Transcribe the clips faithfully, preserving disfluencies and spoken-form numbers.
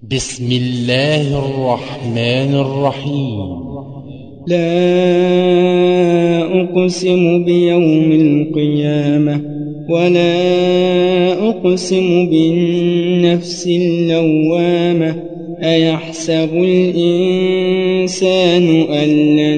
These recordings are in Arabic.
بسم الله الرحمن الرحيم. لا أقسم بيوم القيامة ولا أقسم بالنفس اللوامة. أيحسب الإنسان أن لن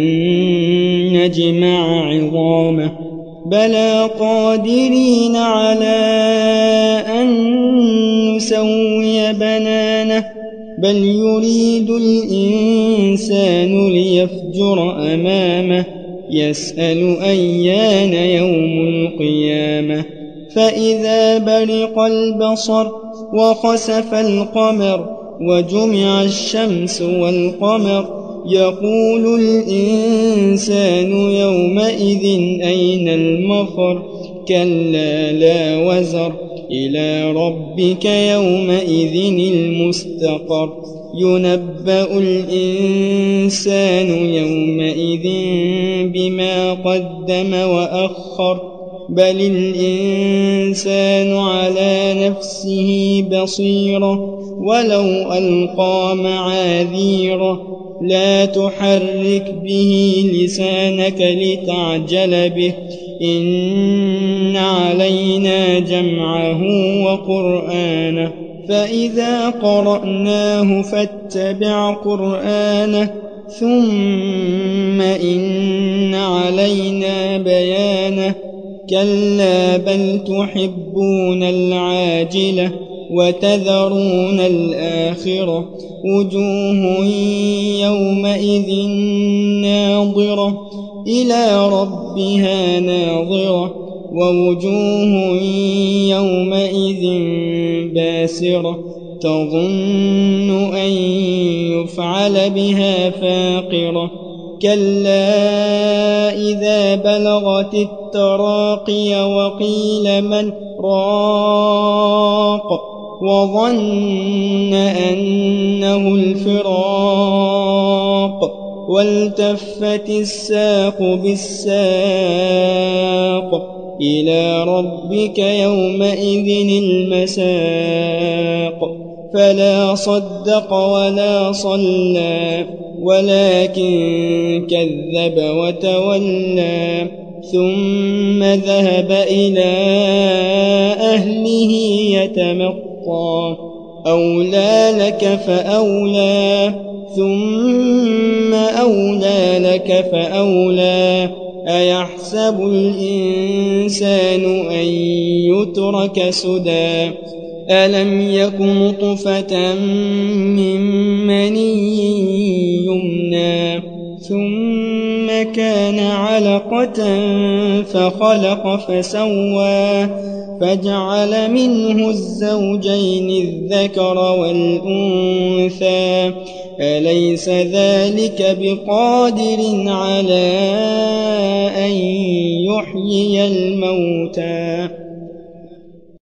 نجمع عظامه بلى قادرين على أن نسوي بنانه بل يريد الإنسان ليفجر أمامه يسأل أيان يوم القيامة. فإذا برق البصر وخسف القمر وجمع الشمس والقمر يقول الإنسان يومئذ أين المفر كلا لا وزر إلى ربك يومئذ المستقر. ينبأ الإنسان يومئذ بما قدم وأخر بل الإنسان على نفسه بصيرة ولو ألقى معاذيره. لا تحرك به لسانك لتعجل به إن علينا جمعه وقرآنه فإذا قرأناه فاتبع قرآنه ثم إن علينا بيانه. كلا بل تحبون العاجلة وتذرون الآخرة وجوه يومئذ ناظرة إلى ربها ناظرة ووجوه يومئذ باسرة تظن أن يفعل بها فاقرة. كلا إذا بلغت التراقي وقيل من راق وظن أنه الفراق والتفت الساق بالساق إلى ربك يومئذ المساق. فلا صدق ولا صلى ولكن كذب وتولى ثم ذهب إلى أهله يتمطى. أولى لك فأولى ثم أولى لك فأولى. أيحسب الإنسان أن يترك سدى ألم يك نطفة من مني يمنى ثم كان علقة فخلق فسوى فجعل منه الزوجين الذكر والأنثى أليس ذلك بقادر على أن يحيي الموتى